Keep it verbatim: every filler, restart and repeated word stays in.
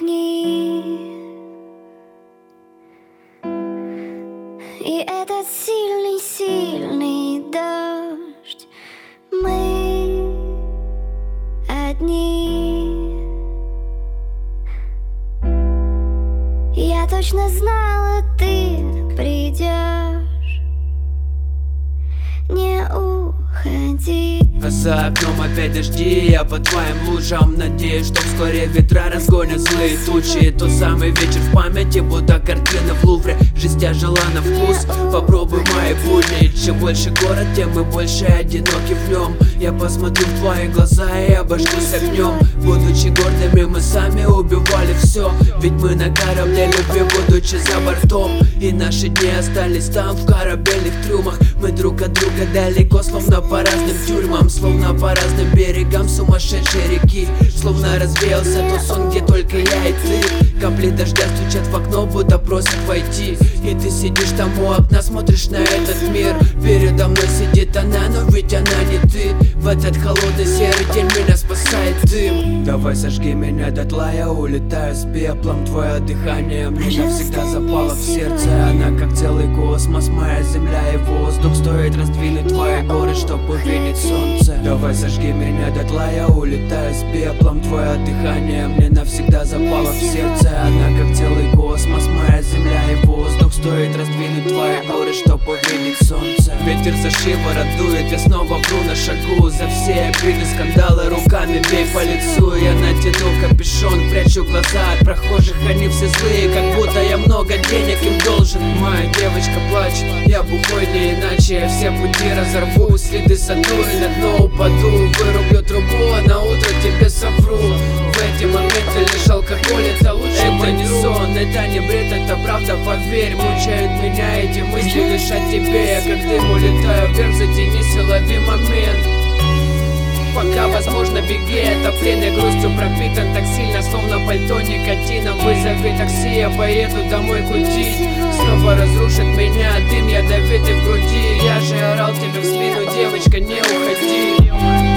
огни. И этот сильный-сильный дождь, мы одни. Я точно знала, ты придешь, не уходи. А за окном опять дожди, я по твоим лужам надеюсь, что вскоре ветра разгонят злые тучи. Тот самый вечер в памяти, будто картина в Лувре. Жизнь тяжела на вкус, попробуй мои будни. Чем больше город, тем мы больше одиноки в нем. Я посмотрю в твои глаза и обожгусь огнем. Будучи гордыми, мы сами убивали все. Ведь мы на корабле любви, будучи за бортом. И наши дни остались там, в корабельных трюмах. Мы друг от друга далеко, словно по разным тюрьмам, словно по разным берегам сумасшедшей реки. Словно развеялся тот сон, где только я и ты. Капли дождя стучат в окно, будто просят войти. И ты сидишь там у окна, смотришь на этот мир. Передо мной сидит она, но ведь она не ты. В этот холодный серый день меня спасает дым. Давай сожги меня дотла, я улетаю с пеплом. Твое дыхание мне навсегда запало в сердце. Она как целый космос, моя земля и воздух. Стоит раздвинуть твои горы, чтоб увидеть солнце. Давай сожги меня дотла, я улетаю с пеплом. Твое дыхание мне навсегда запало в сердце. Она как целый космос, моя земля и воздух. Стоит раздвинуть твои горы, чтоб увидеть солнце. Ветер за шиворот дует, я снова вру на шагу. За все обиды, скандалы руками бей по лицу. Я натяну капюшон, прячу глаза от прохожих. Они все злые, как будто я много денег им должен. Моя девочка плачет, я бухой не иначе. Я все пути разорву, следы сотру и на дно упаду. Вырублю трубу, а на утро тебе совру. В эти моменты лишь алкоголь, это лучше. Это не сон, это не бред, это правда, поверь. Мучают меня эти мысли лишь о тебе. Я как дым улетаю вверх, затянись и лови момент. Пока возможно беги, это плен и грустью пропитан так сильно, словно пальто никотином. Вызови такси, я поеду домой кутить. Снова разрушит меня дым ядовитый в груди. Я же орал тебе в спину, девочка, не уходи.